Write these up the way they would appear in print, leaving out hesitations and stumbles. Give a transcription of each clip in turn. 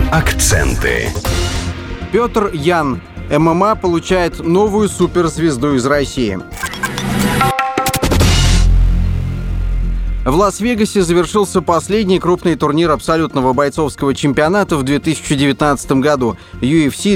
Акценты. Петр Ян. ММА получает новую суперзвезду из России. В Лас-Вегасе завершился последний крупный турнир абсолютного бойцовского чемпионата в 2019 году – UFC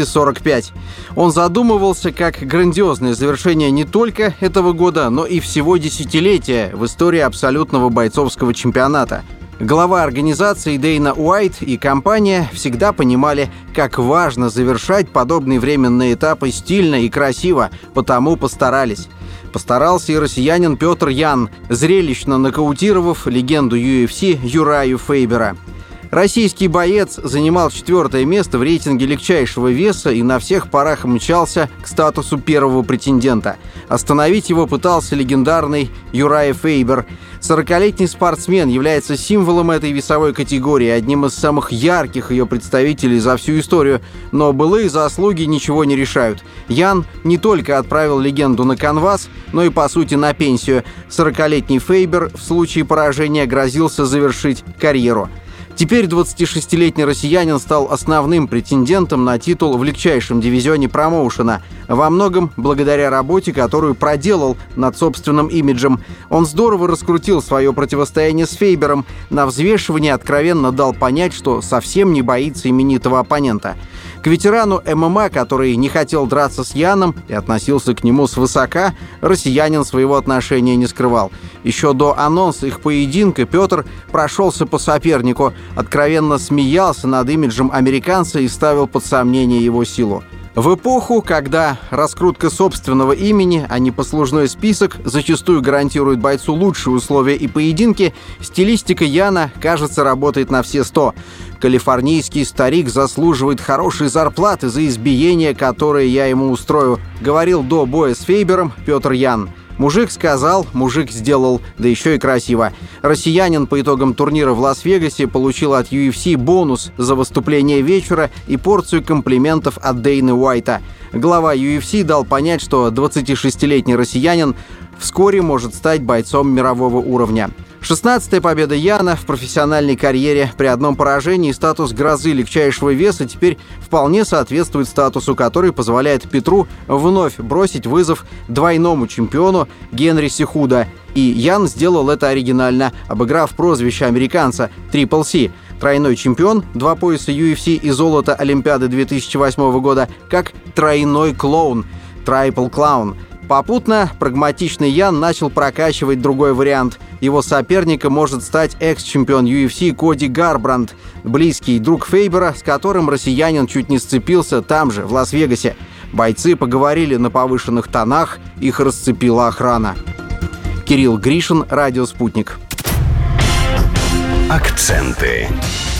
245. Он задумывался как грандиозное завершение не только этого года, но и всего десятилетия в истории абсолютного бойцовского чемпионата. Глава организации Дейна Уайт и компания всегда понимали, как важно завершать подобные временные этапы стильно и красиво, потому постарались. Постарался и россиянин Петр Ян, зрелищно нокаутировав легенду UFC Юраю Фейбера. Российский боец занимал 4-е место в рейтинге легчайшего веса и на всех парах мчался к статусу первого претендента. Остановить его пытался легендарный Юрай Фейбер. 40-летний спортсмен является символом этой весовой категории, одним из самых ярких ее представителей за всю историю, но былые заслуги ничего не решают. Ян не только отправил легенду на канвас, но и, по сути, на пенсию. 40-летний Фейбер в случае поражения грозился завершить карьеру. Теперь 26-летний россиянин стал основным претендентом на титул в легчайшем дивизионе промоушена, во многом благодаря работе, которую проделал над собственным имиджем. Он здорово раскрутил свое противостояние с Фейбером, на взвешивании откровенно дал понять, что совсем не боится именитого оппонента. К ветерану ММА, который не хотел драться с Яном и относился к нему свысока, россиянин своего отношения не скрывал. Еще до анонса их поединка Петр прошелся по сопернику, откровенно смеялся над имиджем американца и ставил под сомнение его силу. В эпоху, когда раскрутка собственного имени, а не послужной список, зачастую гарантирует бойцу лучшие условия и поединки, стилистика Яна, кажется, работает на все 100. «Калифорнийский старик заслуживает хорошей зарплаты за избиение, которое я ему устрою», говорил до боя с Фейбером Петр Ян. Мужик сказал, мужик сделал, да еще и красиво. Россиянин по итогам турнира в Лас-Вегасе получил от UFC бонус за выступление вечера и порцию комплиментов от Дейны Уайта. Глава UFC дал понять, что 26-летний россиянин вскоре может стать бойцом мирового уровня. 16-я победа Яна в профессиональной карьере. При одном поражении статус грозы легчайшего веса теперь вполне соответствует статусу, который позволяет Петру вновь бросить вызов двойному чемпиону Генри Сихуда. И Ян сделал это оригинально, обыграв прозвище американца Triple C. Тройной чемпион, 2 пояса UFC и золото Олимпиады 2008 года, как тройной клоун, Triple Clown. Попутно прагматичный Ян начал прокачивать другой вариант. Его соперником может стать экс-чемпион UFC Коди Гарбрандт, близкий друг Фейбера, с которым россиянин чуть не сцепился там же, в Лас-Вегасе. Бойцы поговорили на повышенных тонах, их расцепила охрана. Кирилл Гришин, Радио «Спутник». Акценты.